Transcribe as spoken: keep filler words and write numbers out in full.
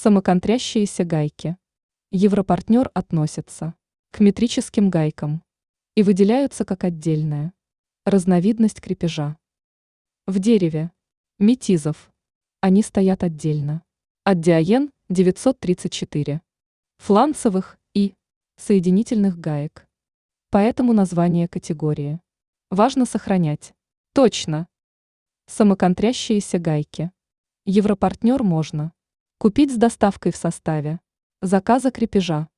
Самоконтрящиеся гайки. Европартнер относится к метрическим гайкам и выделяются как отдельная разновидность крепежа. В дереве метизов они стоят отдельно от диаен девятьсот тридцать четыре, фланцевых и соединительных гаек. Поэтому название категории важно сохранять. Точно. Самоконтрящиеся гайки. Европартнер можно купить с доставкой в составе заказа крепежа.